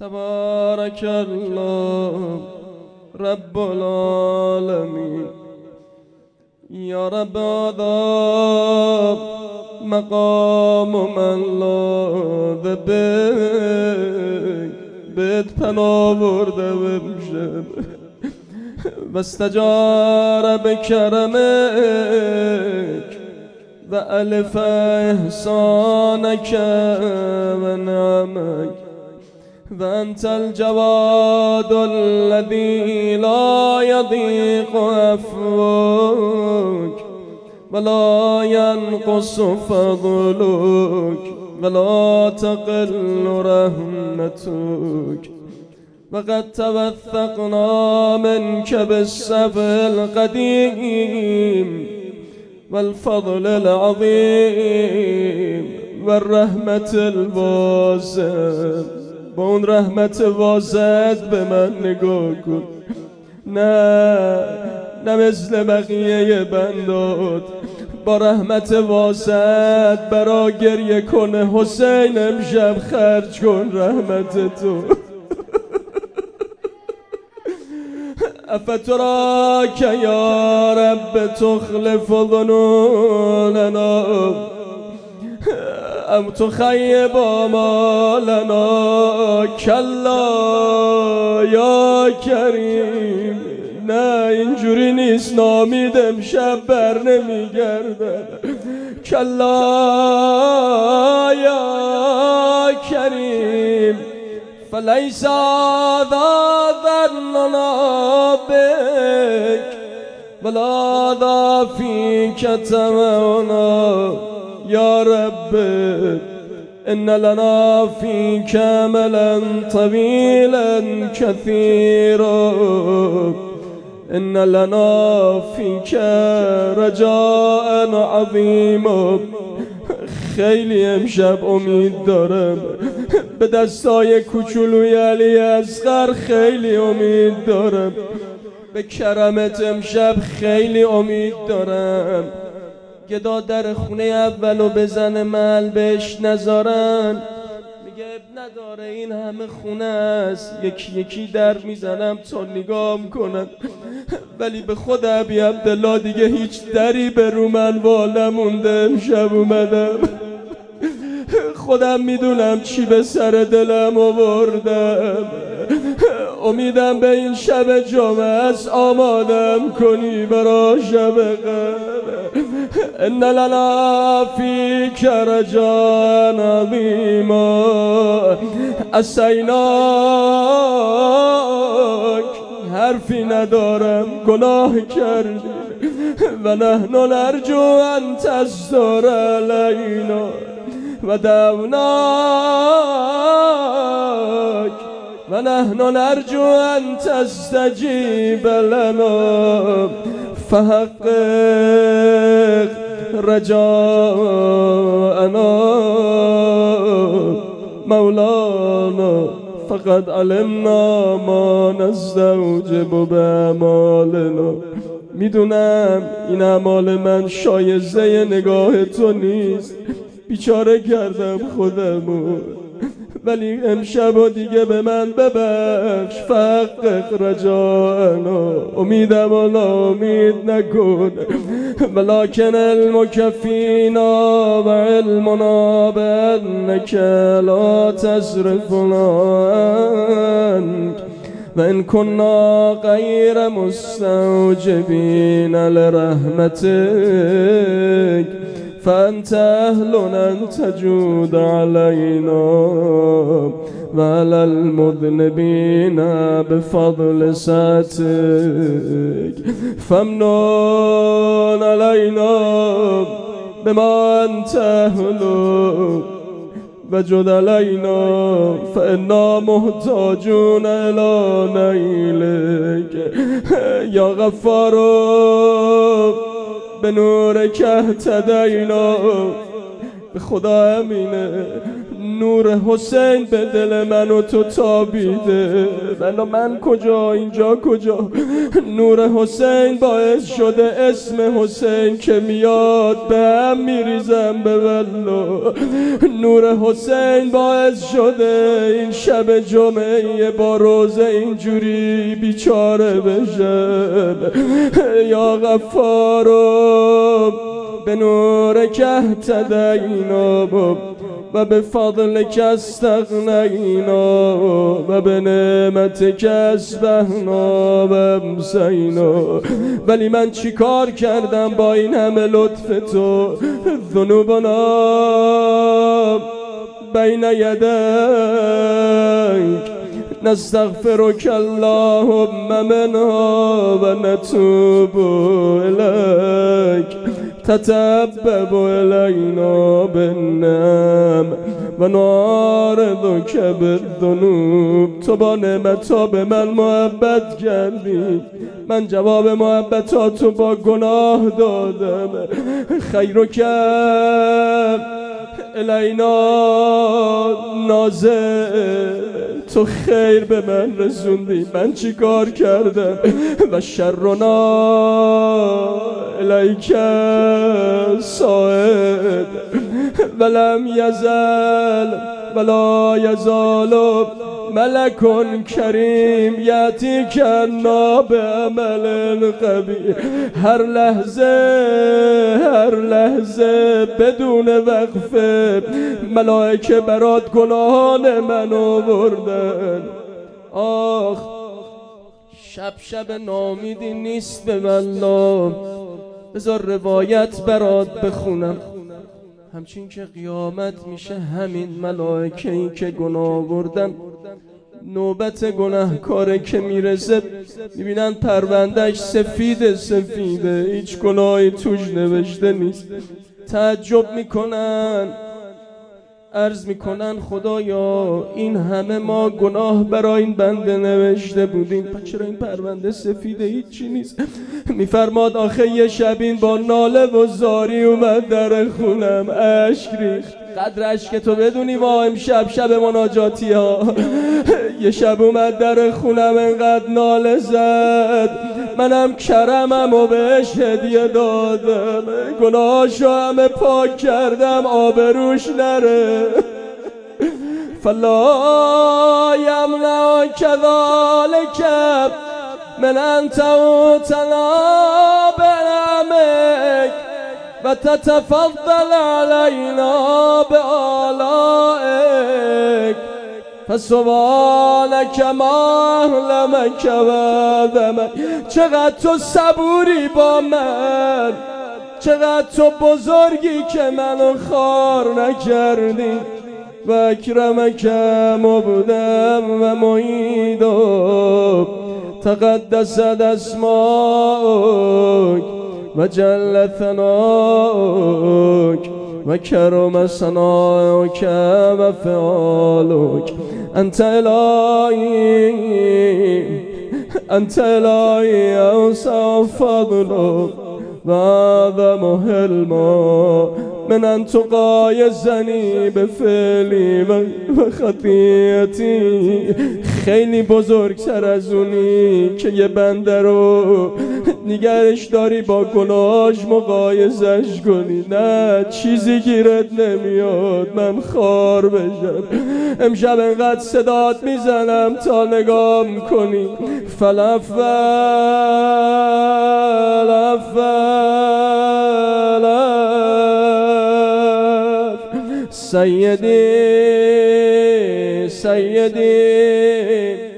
تبارك الله رب العالمين. یا رب آداب مقام من لاده بهت پناه برده بمشم و استجار بکرمک و الف احسانک و نعمک و انت الجواد الذي لا يضيق عفوك ولا ينقص فضلك ولا تقل رحمتك. وقد توثقنا منك بالسبع القديم والفضل العظيم والرحمة الواسعة. با اون رحمت واسعت به من نگاه کن، نه مثل بقیه بندات. با رحمت واسعت برا گریه کنه حسین امشب خرج کن رحمت تو. افتراک یا رب تخلف ظنوننا ام تخیب آمالنا کلا یا کریم. نه اینجوری نیست، نامید امشب بر نمیگردن. کلا یا کریم فلیس هذا ظننا بک ولا هذا فیک طمعنا. یا رب ان لنا فیک املا طویلا کثیرا ان لنا فیک رجاء عظیما. خیلی امشب امید دارم به دستای کوچولوی علی اصغر، خیلی امید دارم به کرمت امشب، خیلی امید دارم. گدا در خونه اولو بزنه محل بهش نذارن، میگه اب نداره این همه خونه است، یکی یکی در میزنم تا نگام کنن. ولی به خود ابی عبدالله دیگه هیچ دری به رو من وا نمونده. امشب اومدم خودم میدونم چی به سر دلم آوردم. امیدم به این شب جمعه است آمادم کنی برا شب قدر. ان لنا فیک رجاء عظیما عصیناک. حرفی ندارم، گناه کردی و نحن نرجو ان تستر علینا و دعوناک و نحن نرجو ان تستجیب لنا فحقق رجاءنا مولانا. فقد علمنا ما نستوجب باعمالنا. میدونم این اعمال من شایسته نگاه تو نیست، بیچاره کردم خودمو، ولی امشب و دیگه به من ببخش. فحقق رجاءنا، امیدم و ناامید نکن. ولکن علمک فینا و علمنا بانک لا تصرفنا عنک و ان کنا غیر مستوجبین لرحمتک فانت اهل ان تجود علینا و علی المذنبین بفضل سعتک فمنون علینا بما انت اهل وجد علینا فانا محتاجون الی نیلک. یا غفار به نور که اهتدینا. به خدا امینه نور حسین به دل من و تو تابیده. من کجا اینجا کجا؟ نور حسین باعث شده اسم حسین که میاد به هم میریزم به والله. نور حسین باعث شده این شب جمعه با روزه اینجوری بیچاره بشم. یا غفارو به نورک اهتدینا و به فضلک استغنینا و به نعمتک اصبحنا و امسینا. ولی من چی کار کردم با این همه لطف تو؟ ذنوبنا بین یدیک نستغفرک اللهم منها و نتوب الیک تتبب الینا بالنعم و نعرضک بالذنوب. تو با نعمت‌ها به من محبت کردی، من جواب محبتاتو با گناه دادم. خیرک الینا نازل، تو خیر به من رسوندی، من چی کار کردم؟ و شرنا الیک ساعد ولم یزل ولا یزال ملک کریم یأتی کنا به عمل قبیح. هر لحظه بدون وقفه ملائکه برات گناهان من آوردن. آخ شب نامیدی نیست به والله. بذار روایت برات بخونم. همچین که قیامت میشه همین ملائکه‌ای که گناه آوردن نوبت گناهکاره که میرسه میبینن پروندهش سفیده، هیچ گناهی توش نوشته نیست. تعجب میکنن، عرض میکنن خدایا این همه ما گناه برای این بنده نوشته بودیم، پس چرا این پرونده سفیده هیچی نیست؟ میفرماد آخه یه شبین با ناله و زاری اومد در خونم، اشک ریخت. قدر اشک تو بدونی ما امشب شب مناجاتی ها. یه شب اومد در خونم انقدر ناله زد، منم کرمم و بهش هدیه دادم، گناهاشو همه پاک کردم آبروش نره. فلا یمنع کذالک من انت تلا بنعمک و تتفضل علینا بآلائک فسبحانک ما احلمک و ذمک. چقدر تو صبوری با من، چقدر تو بزرگی که منو خوار نکردی. و اکرمک مبدم و معیدم تقدست اسماک و جل ثناک و کرم ثناک و فعالک. انت الهی اوسع فضلک و اعظم حلما من ان تقایزنی به فعلی و خطیئتی. خیلی بزرگتر از اونی که یه بنده رو نگرش داری با گناهاش مقایزش کنی. نه چیزی گیرت نمیاد من خار بشم. امشب انقدر صدات میزنم تا نگاه کنی. سیدی